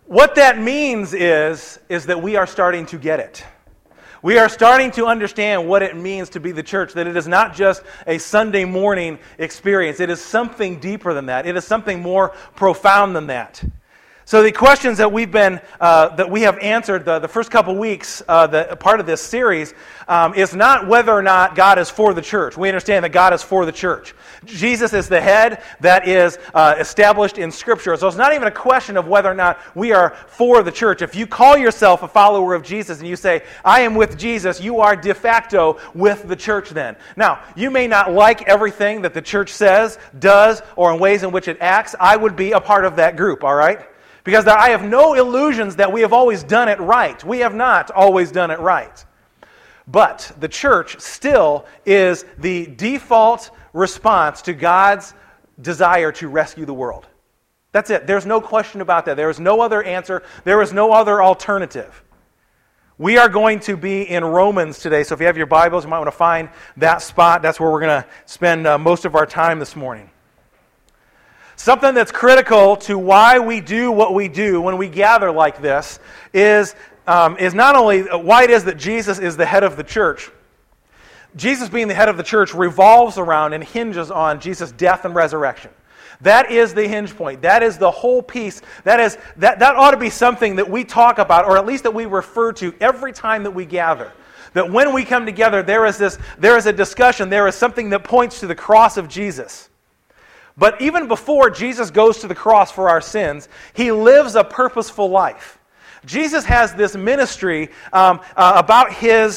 What that means is that we are starting to get it. We are starting to understand what it means to be the church, that it is not just a Sunday morning experience. It is something deeper than that. It is something more profound than that. So the questions that we have answered the first couple weeks, part of this series, is not whether or not God is for the church. We understand that God is for the church. Jesus is the head that is established in Scripture. So it's not even a question of whether or not we are for the church. If you call yourself a follower of Jesus and you say, I am with Jesus, you are de facto with the church then. Now, you may not like everything that the church says, does, or in ways in which it acts. I would be a part of that group, all right? Because I have no illusions that we have always done it right. We have not always done it right. But the church still is the default response to God's desire to rescue the world. That's it. There's no question about that. There is no other answer. There is no other alternative. We are going to be in Romans today, so if you have your Bibles, you might want to find that spot. That's where we're going to spend most of our time this morning. Something that's critical to why we do what we do when we gather like this is not only why it is that Jesus is the head of the church. Jesus being the head of the church revolves around and hinges on Jesus' death and resurrection. That is the hinge point. That is the whole piece. That ought to be something that we talk about, or at least that we refer to every time that we gather. That when we come together, there is a discussion, there is something that points to the cross of Jesus. But even before Jesus goes to the cross for our sins, he lives a purposeful life. Jesus has this ministry about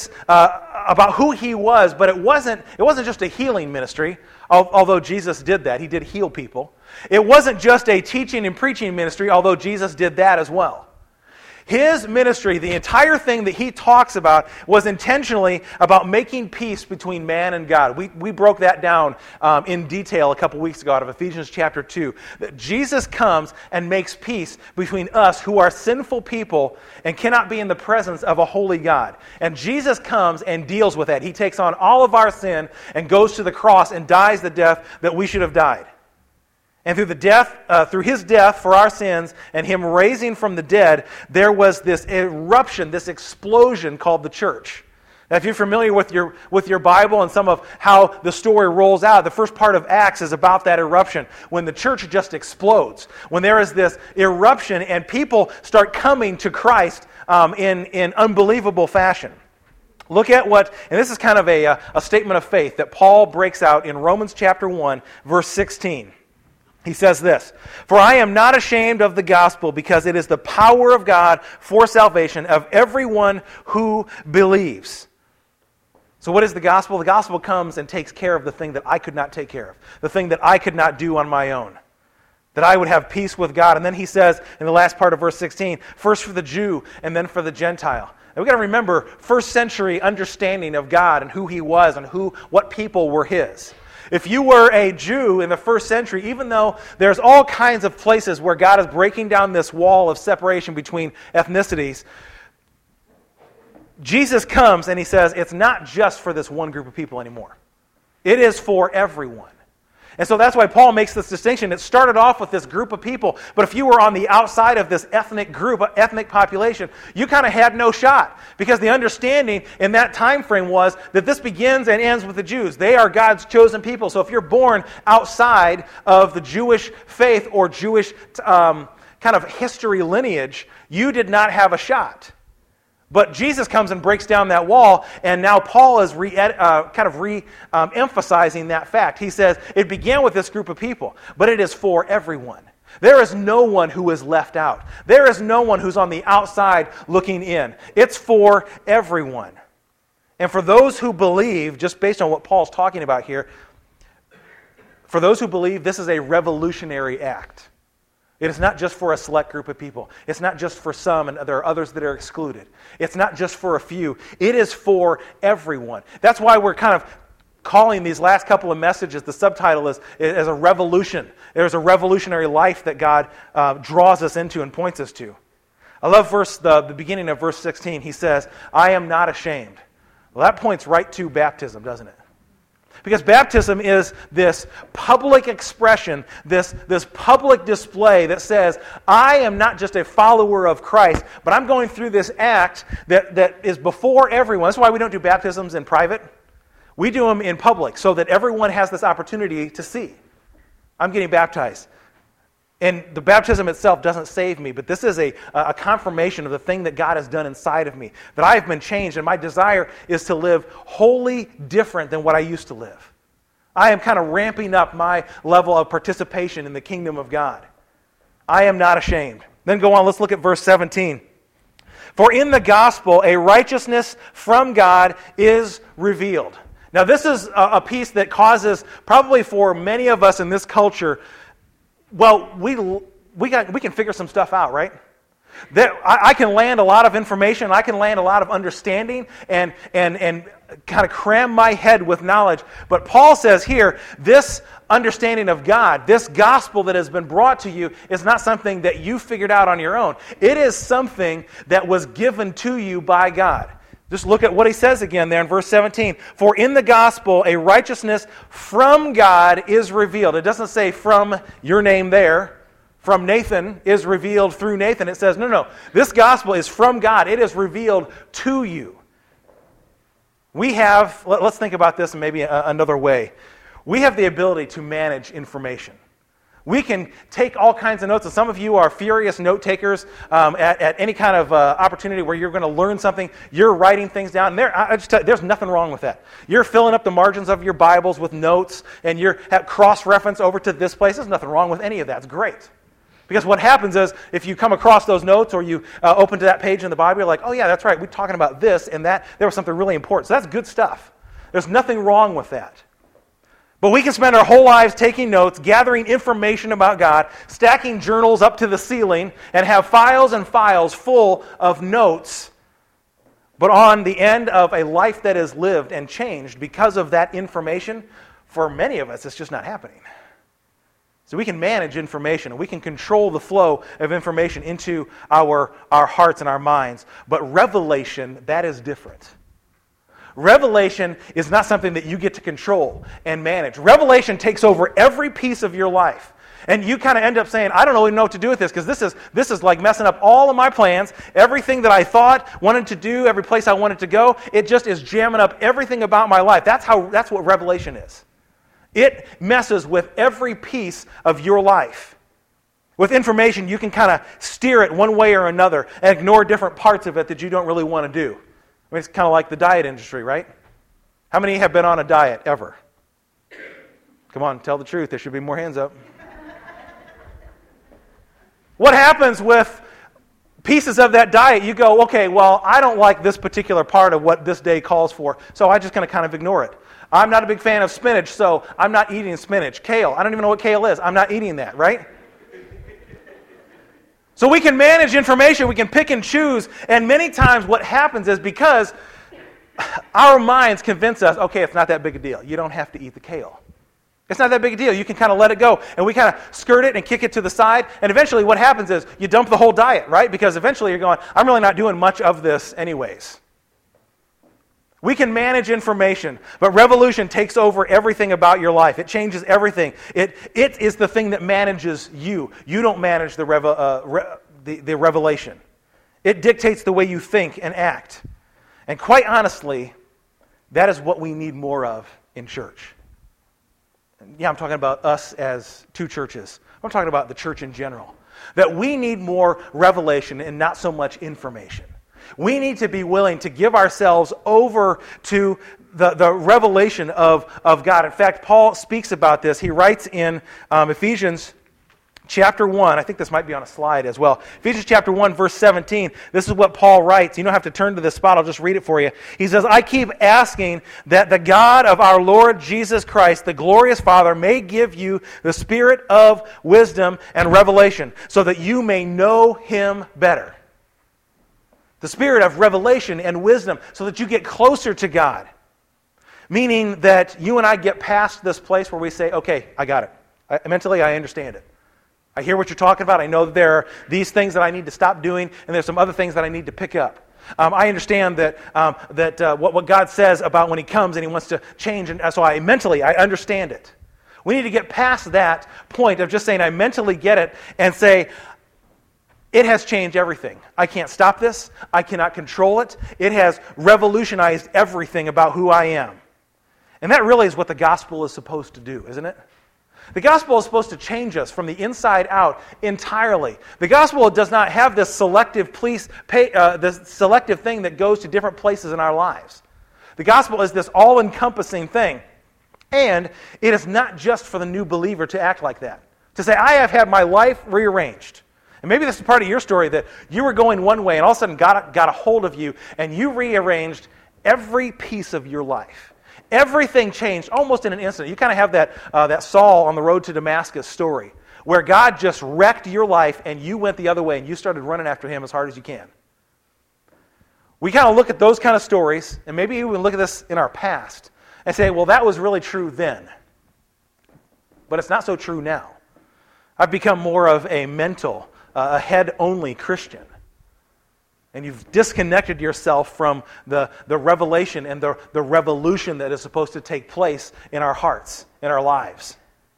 who he was, but it wasn't just a healing ministry, although Jesus did that. He did heal people. It wasn't just a teaching and preaching ministry, although Jesus did that as well. His ministry, the entire thing that he talks about, was intentionally about making peace between man and God. We broke that down in detail a couple weeks ago out of Ephesians chapter 2. That Jesus comes and makes peace between us who are sinful people and cannot be in the presence of a holy God. And Jesus comes and deals with that. He takes on all of our sin and goes to the cross and dies the death that we should have died. And through his death for our sins and him raising from the dead, there was this eruption, this explosion called the church. Now, if you're familiar with your Bible and some of how the story rolls out, the first part of Acts is about that eruption, when the church just explodes, when there is this eruption and people start coming to Christ in unbelievable fashion. Look at and this is kind of a statement of faith that Paul breaks out in Romans chapter 1, verse 16. He says this, "For I am not ashamed of the gospel, because it is the power of God for salvation of everyone who believes." So what is the gospel? The gospel comes and takes care of the thing that I could not take care of, the thing that I could not do on my own, that I would have peace with God. And then he says in the last part of verse 16, first for the Jew and then for the Gentile. And we've got to remember first century understanding of God and who he was and what people were his. If you were a Jew in the first century, even though there's all kinds of places where God is breaking down this wall of separation between ethnicities, Jesus comes and he says it's not just for this one group of people anymore. It is for everyone. And so that's why Paul makes this distinction. It started off with this group of people, but if you were on the outside of this ethnic group, ethnic population, you kind of had no shot. Because the understanding in that time frame was that this begins and ends with the Jews. They are God's chosen people. So if you're born outside of the Jewish faith or Jewish kind of history lineage, you did not have a shot. But Jesus comes and breaks down that wall, and now Paul is emphasizing that fact. He says, it began with this group of people, but it is for everyone. There is no one who is left out. There is no one who's on the outside looking in. It's for everyone. And for those who believe, just based on what Paul's talking about here, for those who believe, this is a revolutionary act. It is not just for a select group of people. It's not just for some, and there are others that are excluded. It's not just for a few. It is for everyone. That's why we're kind of calling these last couple of messages, the subtitle is a revolution. There's a revolutionary life that God draws us into and points us to. I love the beginning of verse 16. He says, I am not ashamed. Well, that points right to baptism, doesn't it? Because baptism is this public expression, this public display that says, I am not just a follower of Christ, but I'm going through this act that is before everyone. That's why we don't do baptisms in private. We do them in public so that everyone has this opportunity to see. I'm getting baptized. And the baptism itself doesn't save me, but this is a confirmation of the thing that God has done inside of me, that I have been changed, and my desire is to live wholly different than what I used to live. I am kind of ramping up my level of participation in the kingdom of God. I am not ashamed. Then go on, let's look at verse 17. For in the gospel, a righteousness from God is revealed. Now this is a piece that causes, probably for many of us in this culture, well, we can figure some stuff out, right? I can land a lot of information, I can land a lot of understanding, and kind of cram my head with knowledge. But Paul says here, this understanding of God, this gospel that has been brought to you, is not something that you figured out on your own. It is something that was given to you by God. Just look at what he says again there in verse 17. For in the gospel, a righteousness from God is revealed. It doesn't say from your name there. From Nathan is revealed through Nathan. It says, no. This gospel is from God. It is revealed to you. We have, let's think about this in maybe another way. We have the ability to manage information. We can take all kinds of notes, and some of you are furious note takers at any kind of opportunity where you're going to learn something. You're writing things down. And there's nothing wrong with that. You're filling up the margins of your Bibles with notes, and you're at cross-reference over to this place. There's nothing wrong with any of that. It's great. Because what happens is, if you come across those notes or you open to that page in the Bible, you're like, oh yeah, that's right, we're talking about this and that. There was something really important. So that's good stuff. There's nothing wrong with that. But we can spend our whole lives taking notes, gathering information about God, stacking journals up to the ceiling, and have files and files full of notes. But on the end of a life that is lived and changed because of that information, for many of us, it's just not happening. So we can manage information, and we can control the flow of information into our hearts and our minds. But revelation, that is different. Revelation is not something that you get to control and manage. Revelation takes over every piece of your life. And you kind of end up saying, I don't really know what to do with this, because this is like messing up all of my plans. Everything that I thought, wanted to do, every place I wanted to go, it just is jamming up everything about my life. That's what revelation is. It messes with every piece of your life. With information, you can kind of steer it one way or another and ignore different parts of it that you don't really want to do. I mean, it's kind of like the diet industry, right? How many have been on a diet ever? Come on, tell the truth. There should be more hands up. What happens with pieces of that diet? You go, okay, well, I don't like this particular part of what this day calls for, so I'm just going to kind of ignore it. I'm not a big fan of spinach, so I'm not eating spinach. Kale, I don't even know what kale is. I'm not eating that, right? So we can manage information, we can pick and choose, and many times what happens is because our minds convince us, okay, it's not that big a deal. You don't have to eat the kale. It's not that big a deal. You can kind of let it go. And we kind of skirt it and kick it to the side, and eventually what happens is you dump the whole diet, right? Because eventually you're going, I'm really not doing much of this anyways. We can manage information, but revolution takes over everything about your life. It changes everything. It is the thing that manages you. You don't manage the revelation. It dictates the way you think and act. And quite honestly, that is what we need more of in church. Yeah, I'm talking about us as two churches. I'm talking about the church in general. That we need more revelation and not so much information. We need to be willing to give ourselves over to the revelation of God. In fact, Paul speaks about this. He writes in Ephesians chapter 1, I think this might be on a slide as well. Ephesians chapter 1, verse 17, this is what Paul writes. You don't have to turn to this spot, I'll just read it for you. He says, I keep asking that the God of our Lord Jesus Christ, the glorious Father, may give you the spirit of wisdom and revelation, so that you may know Him better. The spirit of revelation and wisdom, so that you get closer to God. Meaning that you and I get past this place where we say, okay, I got it. Mentally, I understand it. I hear what you're talking about. I know that there are these things that I need to stop doing, and there's some other things that I need to pick up. I understand that what God says about when He comes and He wants to change, and so I understand it. We need to get past that point of just saying I mentally get it and say, it has changed everything. I can't stop this. I cannot control it. It has revolutionized everything about who I am. And that really is what the gospel is supposed to do, isn't it? The gospel is supposed to change us from the inside out entirely. The gospel does not have this selective thing that goes to different places in our lives. The gospel is this all-encompassing thing. And it is not just for the new believer to act like that. To say, I have had my life rearranged. And maybe this is part of your story, that you were going one way and all of a sudden got a hold of you and you rearranged every piece of your life. Everything changed almost in an instant. You kind of have that Saul on the road to Damascus story where God just wrecked your life and you went the other way and you started running after Him as hard as you can. We kind of look at those kind of stories, and maybe even look at this in our past and say, well, that was really true then. But it's not so true now. I've become more of a mental, a head-only Christian. And you've disconnected yourself from the revelation and the revolution that is supposed to take place in our hearts, in our lives.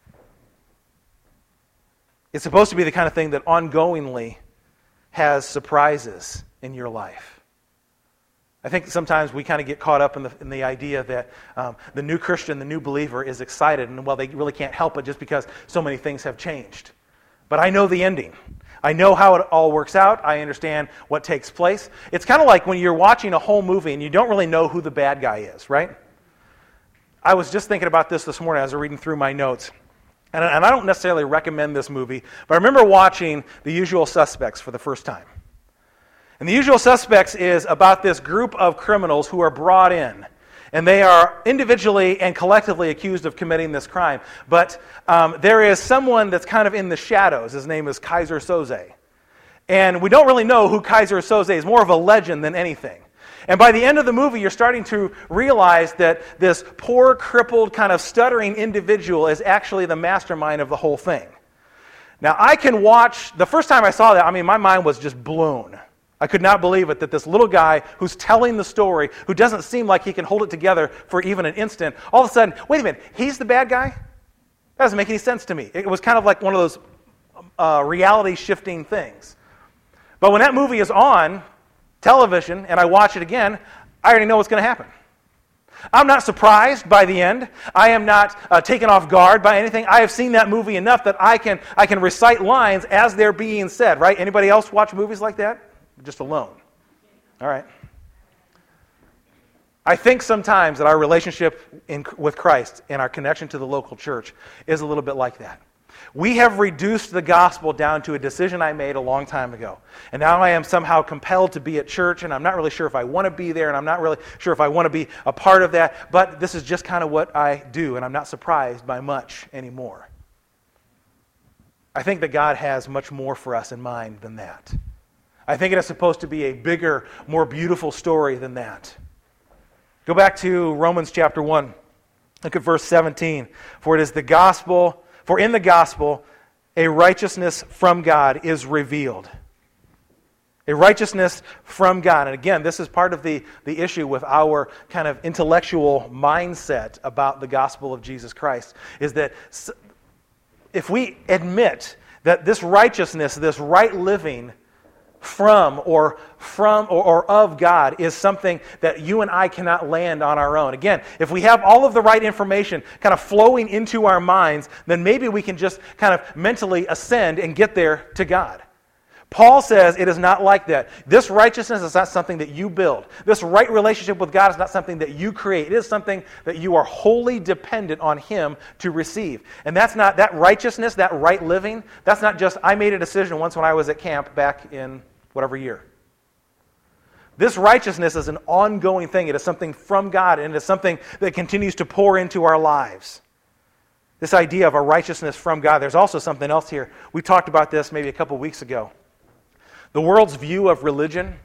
It's supposed to be the kind of thing that ongoingly has surprises in your life. I think sometimes we kind of get caught up in the idea that the new Christian, the new believer is excited, and well, they really can't help it just because so many things have changed. But I know the ending. I know how it all works out. I understand what takes place. It's kind of like when you're watching a whole movie and you don't really know who the bad guy is, right? I was just thinking about this morning as I was reading through my notes. And I don't necessarily recommend this movie, but I remember watching The Usual Suspects for the first time. And The Usual Suspects is about this group of criminals who are brought in. And they are individually and collectively accused of committing this crime. But there is someone that's kind of in the shadows. His name is Keyser Söze. And we don't really know who Keyser Söze is. More of a legend than anything. And by the end of the movie, you're starting to realize that this poor, crippled, kind of stuttering individual is actually the mastermind of the whole thing. Now, I can watch... The first time I saw that, my mind was just blown. I could not believe it, that this little guy who's telling the story, who doesn't seem like he can hold it together for even an instant, all of a sudden, wait a minute, he's the bad guy? That doesn't make any sense to me. It was kind of like one of those reality-shifting things. But when that movie is on television and I watch it again, I already know what's going to happen. I'm not surprised by the end. I am not taken off guard by anything. I have seen that movie enough that I can recite lines as they're being said, right? Anybody else watch movies like that? Just alone. All right. I think sometimes that our relationship with Christ and our connection to the local church is a little bit like that. We have reduced the gospel down to a decision I made a long time ago. And now I am somehow compelled to be at church, and I'm not really sure if I want to be there, and I'm not really sure if I want to be a part of that, but this is just kind of what I do, and I'm not surprised by much anymore. I think that God has much more for us in mind than that. I think it is supposed to be a bigger, more beautiful story than that. Go back to Romans chapter 1. Look at verse 17. For in the gospel, a righteousness from God is revealed. A righteousness from God. And again, this is part of the issue with our kind of intellectual mindset about the gospel of Jesus Christ, is that if we admit that this righteousness, this right living from or of God is something that you and I cannot land on our own. Again, if we have all of the right information kind of flowing into our minds, then maybe we can just kind of mentally ascend and get there to God. Paul says it is not like that. This righteousness is not something that you build. This right relationship with God is not something that you create. It is something that you are wholly dependent on Him to receive. And that's not, that righteousness, that right living, that's not just, I made a decision once when I was at camp back in whatever year. This righteousness is an ongoing thing. It is something from God, and it is something that continues to pour into our lives. This idea of a righteousness from God. There's also something else here. We talked about this maybe a couple weeks ago. The world's view of religion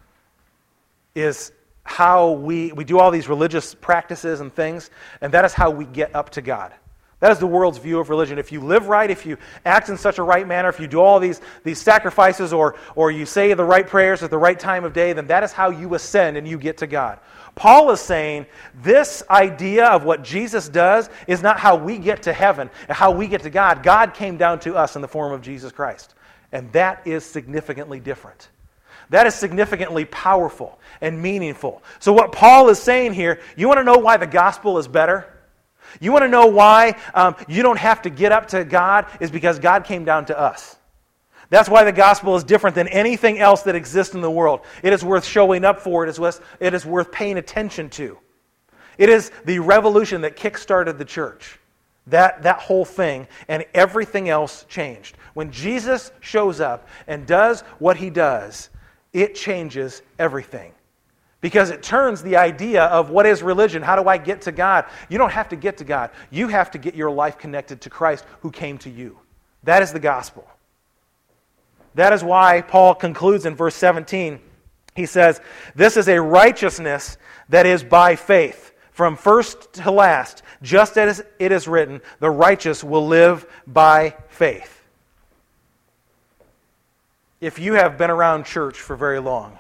is how we do all these religious practices and things, and that is how we get up to God. That is the world's view of religion. If you live right, if you act in such a right manner, if you do all these sacrifices or you say the right prayers at the right time of day, then that is how you ascend and you get to God. Paul is saying this idea of what Jesus does is not how we get to heaven and how we get to God. God came down to us in the form of Jesus Christ. And that is significantly different. That is significantly powerful and meaningful. So what Paul is saying here, you want to know why the gospel is better? You want to know why you don't have to get up to God? Is because God came down to us. That's why the gospel is different than anything else that exists in the world. It is worth showing up for. It is worth paying attention to. It is the revolution that kick-started the church. That whole thing and everything else changed. When Jesus shows up and does what he does, it changes everything. Because it turns the idea of what is religion, how do I get to God? You don't have to get to God. You have to get your life connected to Christ who came to you. That is the gospel. That is why Paul concludes in verse 17. He says, this is a righteousness that is by faith, from first to last, just as it is written, the righteous will live by faith. If you have been around church for very long,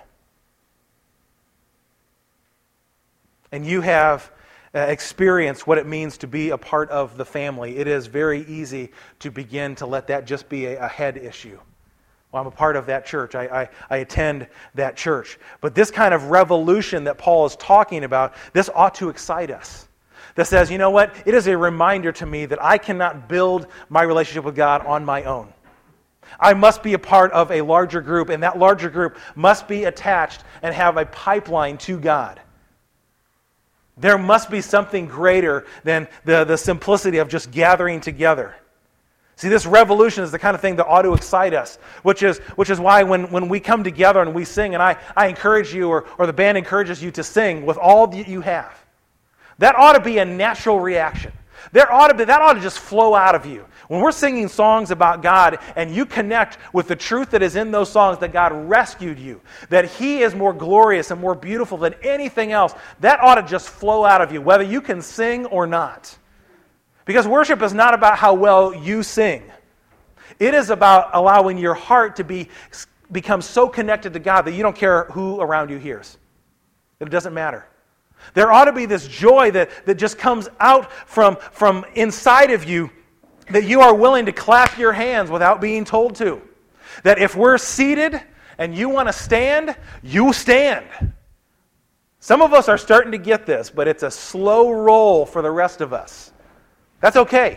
and you have experienced what it means to be a part of the family, it is very easy to begin to let that just be a head issue. Well, I'm a part of that church. I attend that church. But this kind of revolution that Paul is talking about, this ought to excite us. That says, you know what? It is a reminder to me that I cannot build my relationship with God on my own. I must be a part of a larger group, and that larger group must be attached and have a pipeline to God. There must be something greater than the simplicity of just gathering together. See, this revolution is the kind of thing that ought to excite us, which is why when we come together and we sing, and I encourage you, or the band encourages you to sing with all that you have, that ought to be a natural reaction. That ought to just flow out of you. When we're singing songs about God and you connect with the truth that is in those songs, that God rescued you, that He is more glorious and more beautiful than anything else, that ought to just flow out of you, whether you can sing or not. Because worship is not about how well you sing. It is about allowing your heart to become so connected to God that you don't care who around you hears. It doesn't matter. There ought to be this joy that just comes out from inside of you, that you are willing to clap your hands without being told to. That if we're seated and you want to stand, you stand. Some of us are starting to get this, but it's a slow roll for the rest of us. That's okay.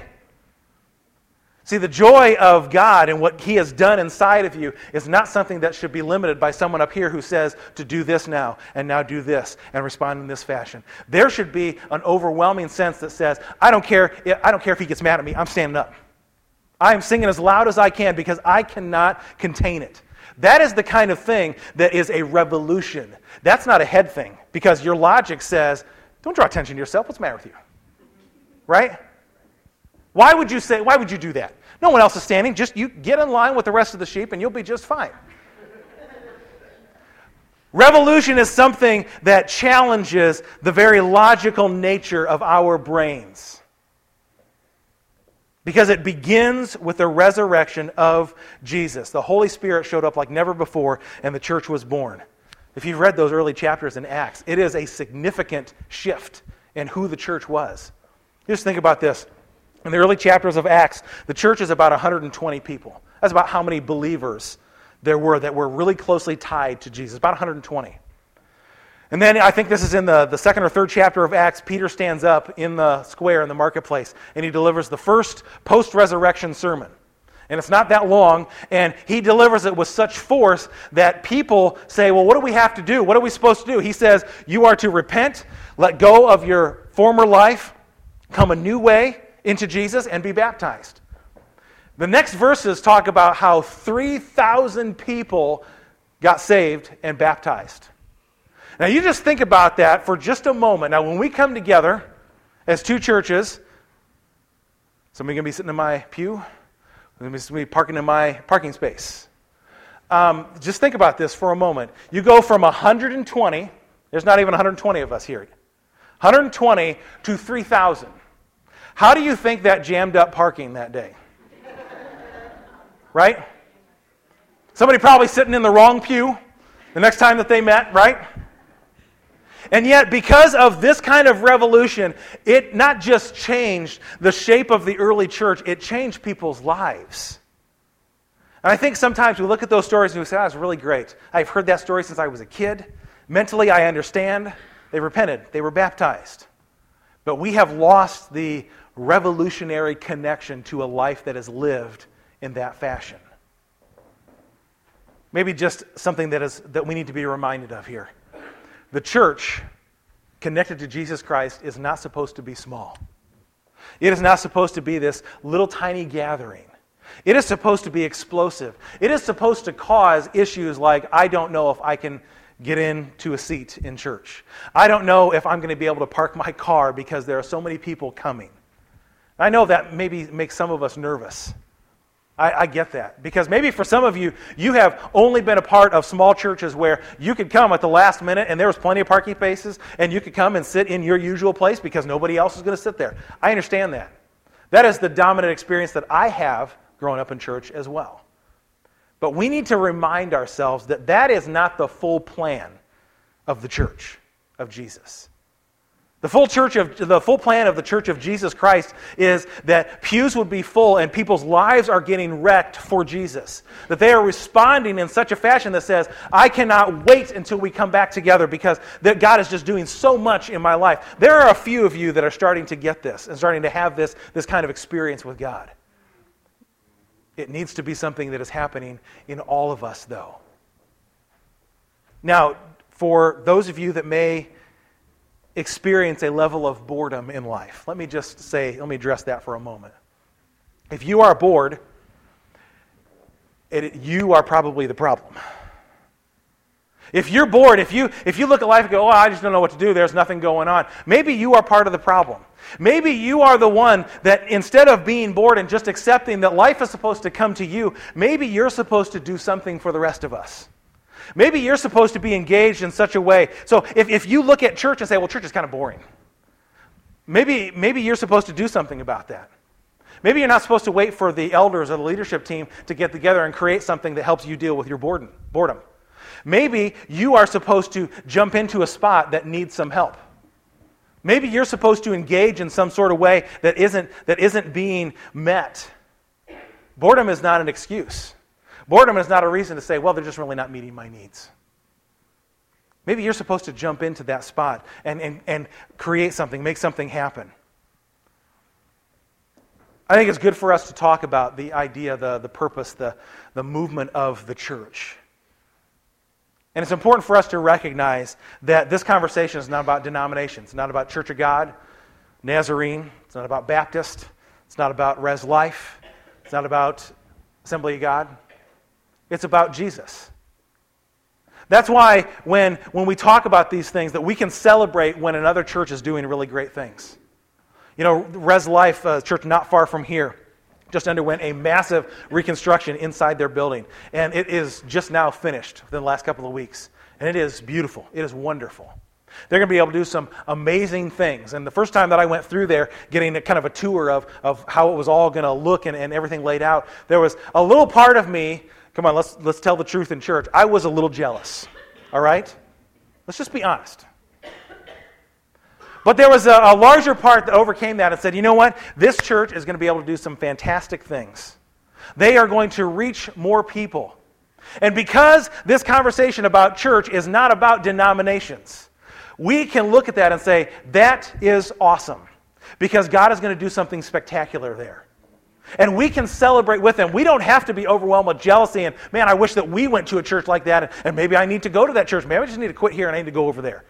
See, the joy of God and what He has done inside of you is not something that should be limited by someone up here who says to do this now, and now do this, and respond in this fashion. There should be an overwhelming sense that says, I don't care if he gets mad at me, I'm standing up. I am singing as loud as I can because I cannot contain it. That is the kind of thing that is a revolution. That's not a head thing, because your logic says, don't draw attention to yourself, what's the matter with you? Right? Why would you do that? No one else is standing. Just you get in line with the rest of the sheep and you'll be just fine. Revolution is something that challenges the very logical nature of our brains. Because it begins with the resurrection of Jesus. The Holy Spirit showed up like never before and the church was born. If you've read those early chapters in Acts, it is a significant shift in who the church was. Just think about this. In the early chapters of Acts, the church is about 120 people. That's about how many believers there were that were really closely tied to Jesus, about 120. And then I think this is in the second or third chapter of Acts, Peter stands up in the square in the marketplace, and he delivers the first post-resurrection sermon. And it's not that long, and he delivers it with such force that people say, well, what do we have to do? What are we supposed to do? He says, you are to repent, let go of your former life, come a new way into Jesus, and be baptized. The next verses talk about how 3,000 people got saved and baptized. Now you just think about that for just a moment. Now when we come together as two churches, somebody going to be sitting in my pew, somebody going to be parking in my parking space. Just think about this for a moment. You go from 120, there's not even 120 of us here, 120 to 3,000. How do you think that jammed up parking that day? Right? Somebody probably sitting in the wrong pew the next time that they met, right? And yet, because of this kind of revolution, it not just changed the shape of the early church, it changed people's lives. And I think sometimes we look at those stories and we say, that's really great. I've heard that story since I was a kid. Mentally, I understand. They repented. They were baptized. But we have lost the revolutionary connection to a life that is lived in that fashion. Maybe just something that we need to be reminded of here. The church connected to Jesus Christ is not supposed to be small. It is not supposed to be this little tiny gathering. It is supposed to be explosive. It is supposed to cause issues like, I don't know if I can get into a seat in church. I don't know if I'm going to be able to park my car because there are so many people coming. I know that maybe makes some of us nervous. I get that. Because maybe for some of you, you have only been a part of small churches where you could come at the last minute and there was plenty of parking spaces and you could come and sit in your usual place because nobody else is going to sit there. I understand that. That is the dominant experience that I have growing up in church as well. But we need to remind ourselves that that is not the full plan of the church of Jesus. The full plan of the Church of Jesus Christ is that pews would be full and people's lives are getting wrecked for Jesus. That they are responding in such a fashion that says, I cannot wait until we come back together because that God is just doing so much in my life. There are a few of you that are starting to get this and starting to have this kind of experience with God. It needs to be something that is happening in all of us, though. Now, for those of you that may experience a level of boredom in life, let me address that for a moment. If you are bored, you are probably the problem. If you're bored, if you look at life and go, I just don't know what to do, there's nothing going on, maybe you are part of the problem. Maybe you are the one that instead of being bored and just accepting that life is supposed to come to you, maybe you're supposed to do something for the rest of us. Maybe you're supposed to be engaged in such a way. So if you look at church and say, well, church is kind of boring, maybe you're supposed to do something about that. Maybe you're not supposed to wait for the elders or the leadership team to get together and create something that helps you deal with your boredom. Maybe you are supposed to jump into a spot that needs some help. Maybe you're supposed to engage in some sort of way that isn't being met. Boredom is not an excuse. Boredom is not a reason to say, well, they're just really not meeting my needs. Maybe you're supposed to jump into that spot and create something, make something happen. I think it's good for us to talk about the idea, the purpose, the movement of the church. And it's important for us to recognize that this conversation is not about denominations. It's not about Church of God, Nazarene. It's not about Baptist. It's not about Res Life. It's not about Assembly of God. It's about Jesus. That's why when we talk about these things, that we can celebrate when another church is doing really great things. You know, Res Life, a church not far from here, just underwent a massive reconstruction inside their building. And it is just now finished within the last couple of weeks. And it is beautiful. It is wonderful. They're going to be able to do some amazing things. And the first time that I went through there, getting kind of a tour of how it was all going to look and everything laid out, there was a little part of me, come on, let's tell the truth in church, I was a little jealous. All right? Let's just be honest. But there was a larger part that overcame that and said, you know what? This church is going to be able to do some fantastic things. They are going to reach more people. And because this conversation about church is not about denominations, we can look at that and say, that is awesome. Because God is going to do something spectacular there. And we can celebrate with them. We don't have to be overwhelmed with jealousy and, man, I wish that we went to a church like that and maybe I need to go to that church. Maybe I just need to quit here and I need to go over there.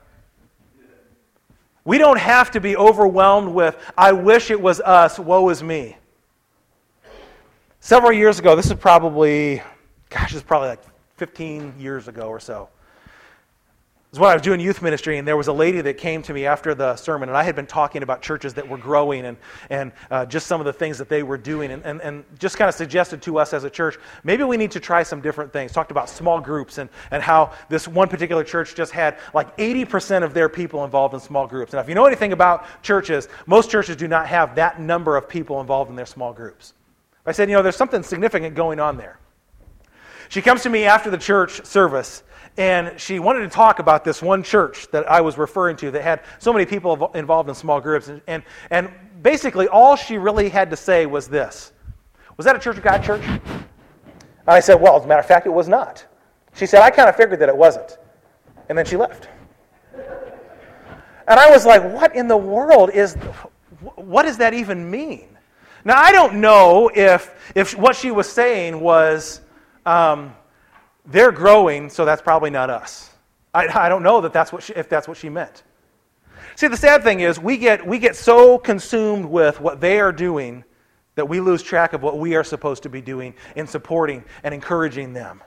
We don't have to be overwhelmed with, I wish it was us, woe is me. Several years ago, this is probably like 15 years ago or so. was when I was doing youth ministry, and there was a lady that came to me after the sermon, and I had been talking about churches that were growing and just some of the things that they were doing, and just kind of suggested to us as a church, maybe we need to try some different things. Talked about small groups and how this one particular church just had like 80% of their people involved in small groups. Now, if you know anything about churches, most churches do not have that number of people involved in their small groups. I said, there's something significant going on there. She comes to me after the church service, and she wanted to talk about this one church that I was referring to that had so many people involved in small groups. And basically all she really had to say was this. Was that a Church of God church? And I said, well, as a matter of fact, it was not. She said, I kind of figured that it wasn't. And then she left. And I was like, what in the world what does that even mean? Now, I don't know if what she was saying was, they're growing, so that's probably not us. I don't know if that's what she meant. See, the sad thing is we get so consumed with what they are doing that we lose track of what we are supposed to be doing in supporting and encouraging them.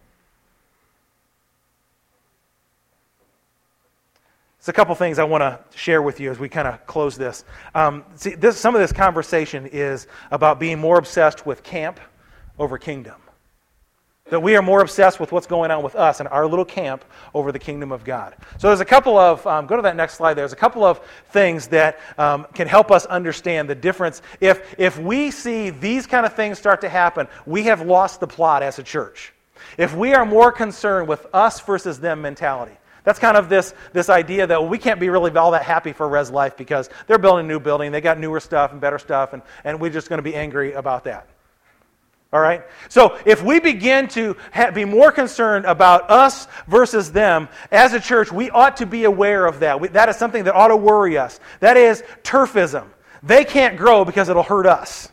There's a couple things I want to share with you as we kind of close this. Some of this conversation is about being more obsessed with camp over kingdom. That we are more obsessed with what's going on with us and our little camp over the kingdom of God. So there's a couple of, go to that next slide, there's a couple of things that can help us understand the difference. If we see these kind of things start to happen, we have lost the plot as a church. If we are more concerned with us versus them mentality, that's kind of this idea that we can't be really all that happy for Res Life because they're building a new building, they got newer stuff and better stuff, and we're just going to be angry about that. All right? So if we begin to be more concerned about us versus them, as a church, we ought to be aware of that. That is something that ought to worry us. That is turfism. They can't grow because it'll hurt us.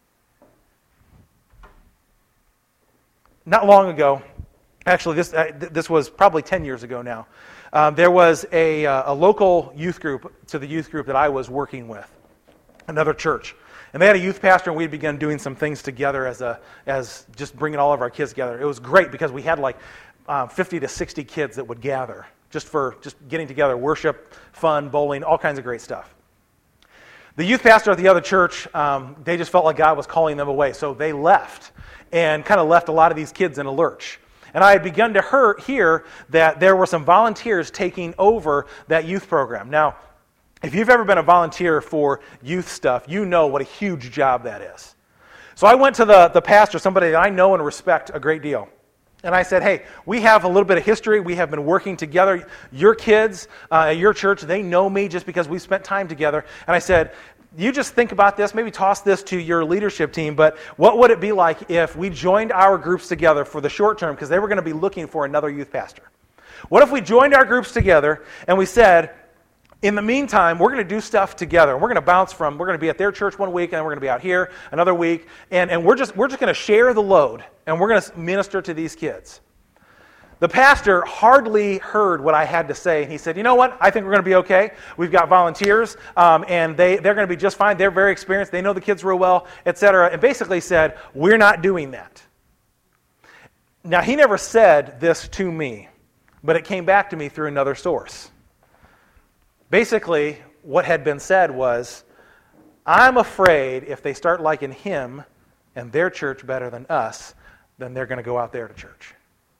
Not long ago, actually this was probably 10 years ago now, there was a local youth group to the youth group that I was working with, another church. And they had a youth pastor, and we had begun doing some things together as just bringing all of our kids together. It was great because we had like 50 to 60 kids that would gather just getting together, worship, fun, bowling, all kinds of great stuff. The youth pastor at the other church, they just felt like God was calling them away, so they left and kind of left a lot of these kids in a lurch. And I had begun to hear that there were some volunteers taking over that youth program. Now, if you've ever been a volunteer for youth stuff, you know what a huge job that is. So I went to the pastor, somebody that I know and respect a great deal. And I said, hey, we have a little bit of history. We have been working together. Your kids at your church, they know me just because we spent time together. And I said, you just think about this, maybe toss this to your leadership team, but what would it be like if we joined our groups together for the short term, because they were going to be looking for another youth pastor. What if we joined our groups together and we said, in the meantime, we're going to do stuff together. We're going to be at their church one week, and then we're going to be out here another week, and we're just going to share the load, and we're going to minister to these kids. The pastor hardly heard what I had to say, and he said, you know what, I think we're going to be okay. We've got volunteers, and they're going to be just fine. They're very experienced. They know the kids real well, etc., and basically said, we're not doing that. Now, he never said this to me, but it came back to me through another source. Basically, what had been said was, I'm afraid if they start liking him and their church better than us, then they're going to go out there to church.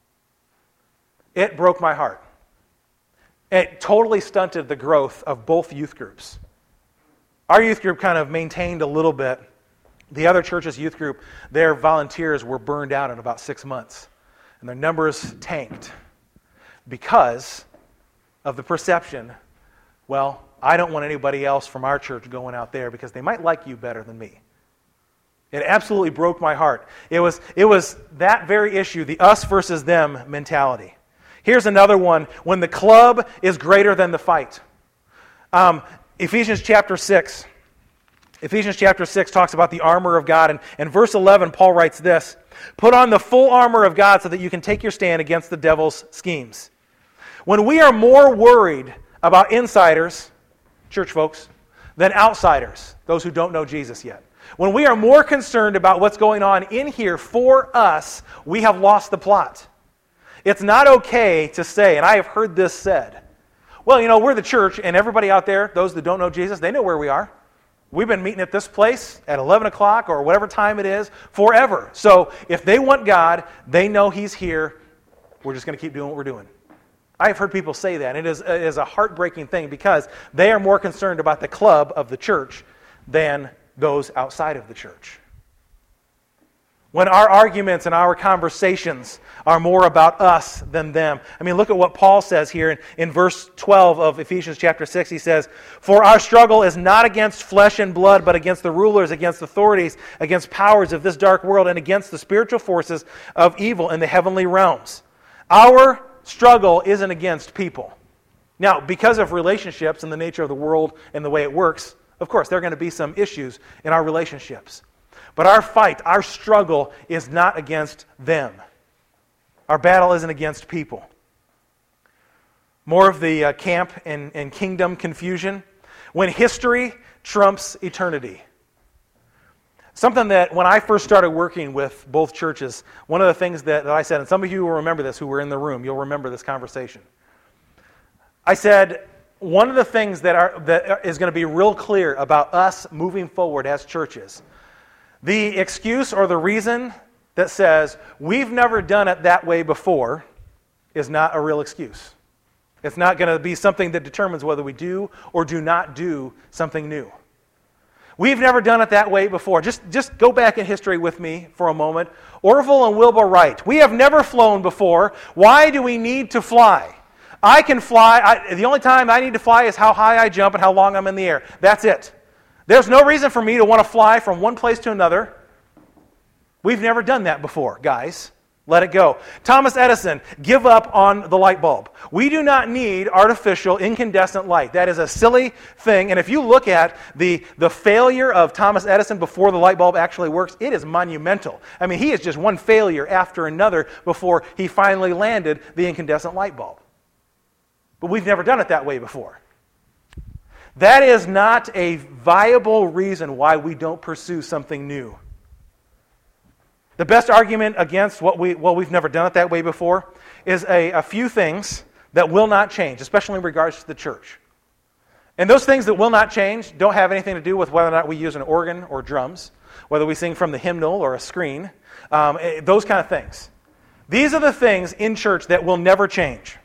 It broke my heart. It totally stunted the growth of both youth groups. Our youth group kind of maintained a little bit. The other church's youth group, their volunteers were burned out in about 6 months, and their numbers tanked because of the perception, well, I don't want anybody else from our church going out there because they might like you better than me. It absolutely broke my heart. It was that very issue, the us versus them mentality. Here's another one, when the club is greater than the fight. Ephesians chapter 6. Ephesians chapter 6 talks about the armor of God, and verse 11, Paul writes this, put on the full armor of God so that you can take your stand against the devil's schemes. When we are more worried about insiders, church folks, than outsiders, those who don't know Jesus yet. When we are more concerned about what's going on in here for us, we have lost the plot. It's not okay to say, and I have heard this said, well, we're the church, and everybody out there, those that don't know Jesus, they know where we are. We've been meeting at this place at 11 o'clock or whatever time it is forever. So if they want God, they know He's here. We're just going to keep doing what we're doing. I've heard people say that. It is a heartbreaking thing because they are more concerned about the club of the church than those outside of the church. When our arguments and our conversations are more about us than them. I mean, look at what Paul says here in verse 12 of Ephesians chapter 6. He says, "For our struggle is not against flesh and blood, but against the rulers, against authorities, against powers of this dark world, and against the spiritual forces of evil in the heavenly realms." Our struggle isn't against people. Now, because of relationships and the nature of the world and the way it works, of course, there are going to be some issues in our relationships. But our fight, our struggle is not against them. Our battle isn't against people. More of the camp and kingdom confusion. When history trumps eternity. Something that when I first started working with both churches, one of the things that I said, and some of you will remember this who were in the room, you'll remember this conversation. I said, one of the things that is going to be real clear about us moving forward as churches, the excuse or the reason that says, we've never done it that way before, is not a real excuse. It's not going to be something that determines whether we do or do not do something new. We've never done it that way before. Just go back in history with me for a moment. Orville and Wilbur Wright. We have never flown before. Why do we need to fly? I can fly. The only time I need to fly is how high I jump and how long I'm in the air. That's it. There's no reason for me to want to fly from one place to another. We've never done that before, guys. Let it go. Thomas Edison, give up on the light bulb. We do not need artificial incandescent light. That is a silly thing. And if you look at the failure of Thomas Edison before the light bulb actually works, it is monumental. I mean, he is just one failure after another before he finally landed the incandescent light bulb. But we've never done it that way before. That is not a viable reason why we don't pursue something new. The best argument against we've never done it that way before is a few things that will not change, especially in regards to the church. And those things that will not change don't have anything to do with whether or not we use an organ or drums, whether we sing from the hymnal or a screen, those kind of things. These are the things in church that will never change.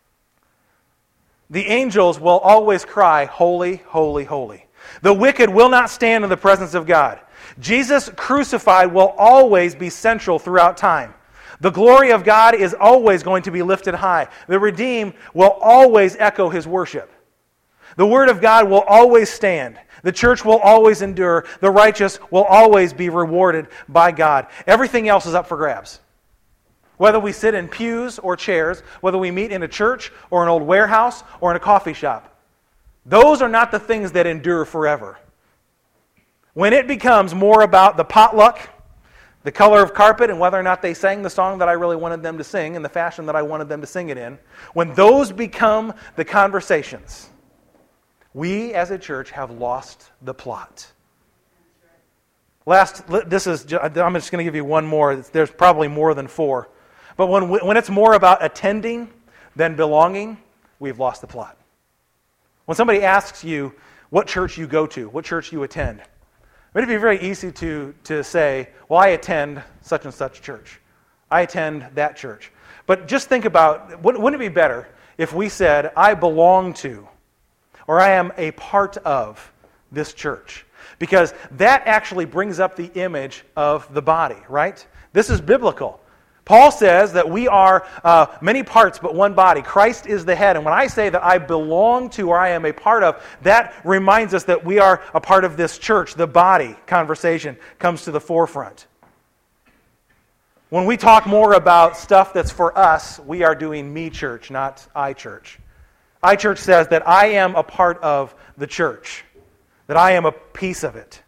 The angels will always cry, "Holy, holy, holy." The wicked will not stand in the presence of God. Jesus crucified will always be central throughout time. The glory of God is always going to be lifted high. The redeemed will always echo His worship. The Word of God will always stand. The church will always endure. The righteous will always be rewarded by God. Everything else is up for grabs. Whether we sit in pews or chairs, whether we meet in a church or an old warehouse or in a coffee shop, those are not the things that endure forever. When it becomes more about the potluck, the color of carpet, and whether or not they sang the song that I really wanted them to sing in the fashion that I wanted them to sing it in, when those become the conversations, we as a church have lost the plot. I'm just going to give you one more. There's probably more than four. But when it's more about attending than belonging, we've lost the plot. When somebody asks you what church you go to, what church you attend, it'd be very easy to say, well, I attend such and such church. I attend that church. But just think about, wouldn't it be better if we said, I belong to, or I am a part of this church? Because that actually brings up the image of the body, right? This is biblical. Paul says that we are many parts but one body. Christ is the head. And when I say that I belong to or I am a part of, that reminds us that we are a part of this church. The body conversation comes to the forefront. When we talk more about stuff that's for us, we are doing me church, not I church. I church says that I am a part of the church, that I am a piece of it.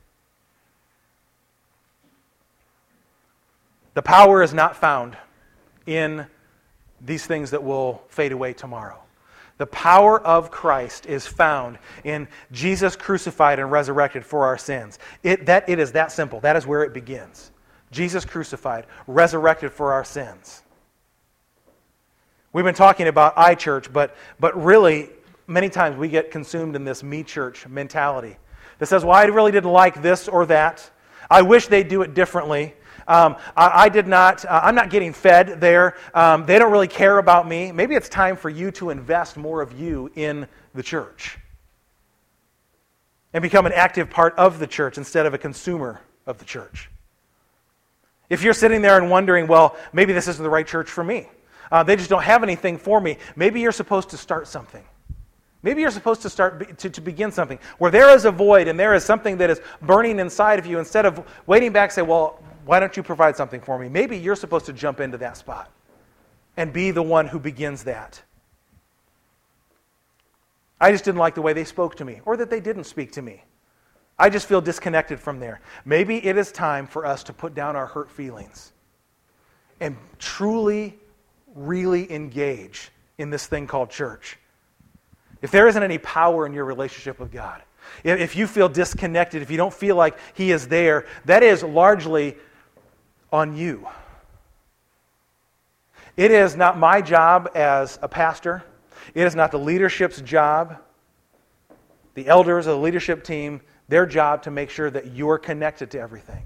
The power is not found in these things that will fade away tomorrow. The power of Christ is found in Jesus crucified and resurrected for our sins. It is that simple. That is where it begins. Jesus crucified, resurrected for our sins. We've been talking about iChurch, but really, many times we get consumed in this me church mentality that says, well, I really didn't like this or that. I wish they'd do it differently. I'm not getting fed there. They don't really care about me. Maybe it's time for you to invest more of you in the church and become an active part of the church instead of a consumer of the church. If you're sitting there and wondering, well, maybe this isn't the right church for me. They just don't have anything for me. Maybe you're supposed to start something. Maybe you're supposed to start to begin something where there is a void and there is something that is burning inside of you. Instead of waiting back and say, well, why don't you provide something for me? Maybe you're supposed to jump into that spot and be the one who begins that. I just didn't like the way they spoke to me or that they didn't speak to me. I just feel disconnected from there. Maybe it is time for us to put down our hurt feelings and truly, really engage in this thing called church. If there isn't any power in your relationship with God, if you feel disconnected, if you don't feel like He is there, that is largely on you. It is not my job as a pastor. It is not the leadership's job, the elders of the leadership team, their job to make sure that you're connected to everything.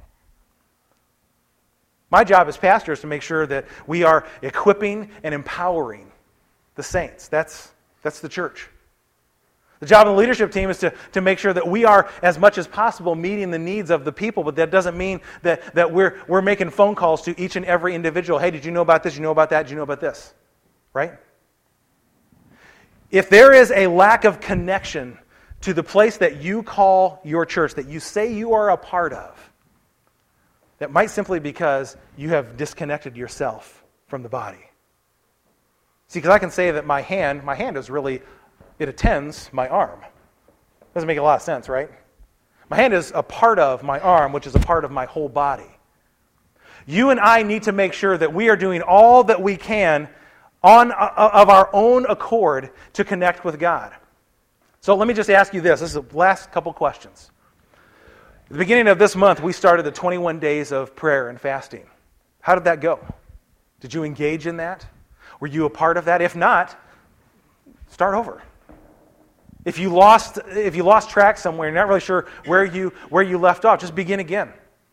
My job as pastor is to make sure that we are equipping and empowering the saints. That's the church. The job of the leadership team is to make sure that we are, as much as possible, meeting the needs of the people, but that doesn't mean that we're making phone calls to each and every individual. Hey, did you know about this? Did you know about that? Did you know about this? Right? If there is a lack of connection to the place that you call your church, that you say you are a part of, that might simply be because you have disconnected yourself from the body. See, because I can say that my hand is really, it attends my arm. Doesn't make a lot of sense, right? My hand is a part of my arm, which is a part of my whole body. You and I need to make sure that we are doing all that we can of our own accord to connect with God. So let me just ask you this. This is the last couple questions. At the beginning of this month, we started the 21 days of prayer and fasting. How did that go? Did you engage in that? Were you a part of that? If not, start over. If you lost track somewhere, you're not really sure where you left off, just begin again.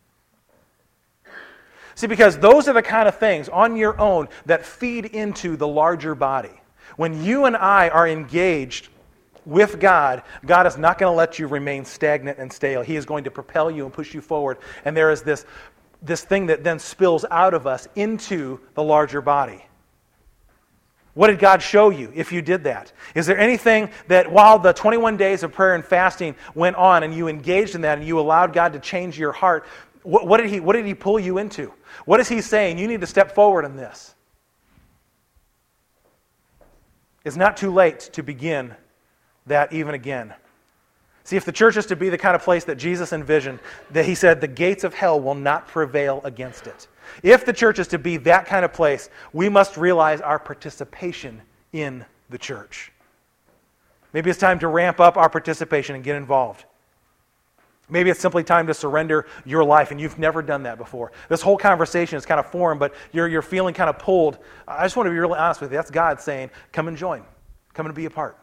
See, because those are the kind of things on your own that feed into the larger body. When you and I are engaged with God, God is not going to let you remain stagnant and stale. He is going to propel you and push you forward. And there is this thing that then spills out of us into the larger body. What did God show you if you did that? Is there anything that while the 21 days of prayer and fasting went on and you engaged in that and you allowed God to change your heart, what did He pull you into? What is He saying? You need to step forward in this. It's not too late to begin that even again. See, if the church is to be the kind of place that Jesus envisioned, that He said the gates of hell will not prevail against it. If the church is to be that kind of place, we must realize our participation in the church. Maybe it's time to ramp up our participation and get involved. Maybe it's simply time to surrender your life, and you've never done that before. This whole conversation is kind of foreign, but you're feeling kind of pulled. I just want to be really honest with you. That's God saying, come and join. Come and be a part.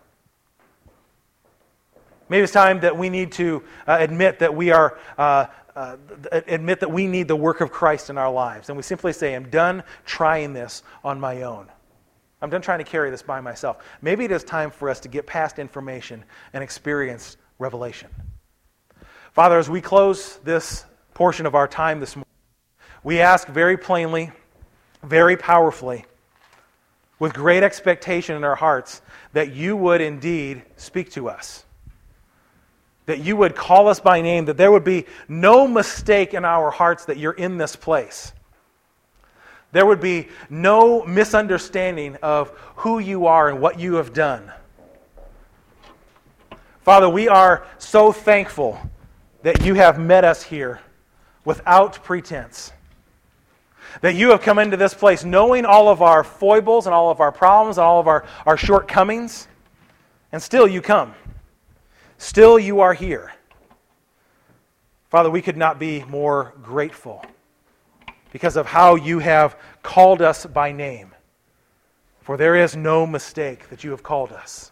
Maybe it's time that we need to admit that we need the work of Christ in our lives. And we simply say, I'm done trying this on my own. I'm done trying to carry this by myself. Maybe it is time for us to get past information and experience revelation. Father, as we close this portion of our time this morning, we ask very plainly, very powerfully, with great expectation in our hearts, that you would indeed speak to us. That you would call us by name, that there would be no mistake in our hearts that you're in this place. There would be no misunderstanding of who you are and what you have done. Father, we are so thankful that you have met us here without pretense. That you have come into this place knowing all of our foibles and all of our problems and all of our shortcomings, and still you come. Still you are here. Father, we could not be more grateful because of how you have called us by name. For there is no mistake that you have called us.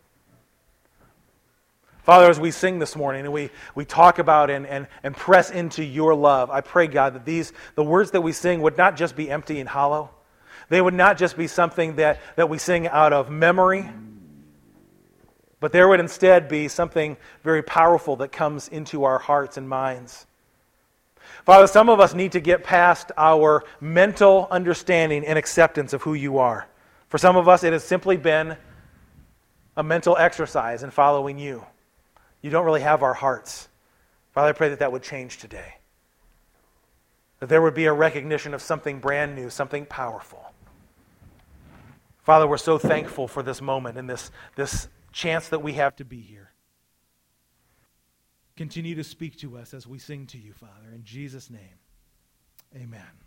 Father, as we sing this morning and we talk about and press into your love, I pray, God, that the words that we sing would not just be empty and hollow. They would not just be something that we sing out of memory, but there would instead be something very powerful that comes into our hearts and minds. Father, some of us need to get past our mental understanding and acceptance of who you are. For some of us, it has simply been a mental exercise in following you. You don't really have our hearts. Father, I pray that would change today. That there would be a recognition of something brand new, something powerful. Father, we're so thankful for this moment and this chance that we have to be here. Continue to speak to us as we sing to you, Father. In Jesus' name, amen.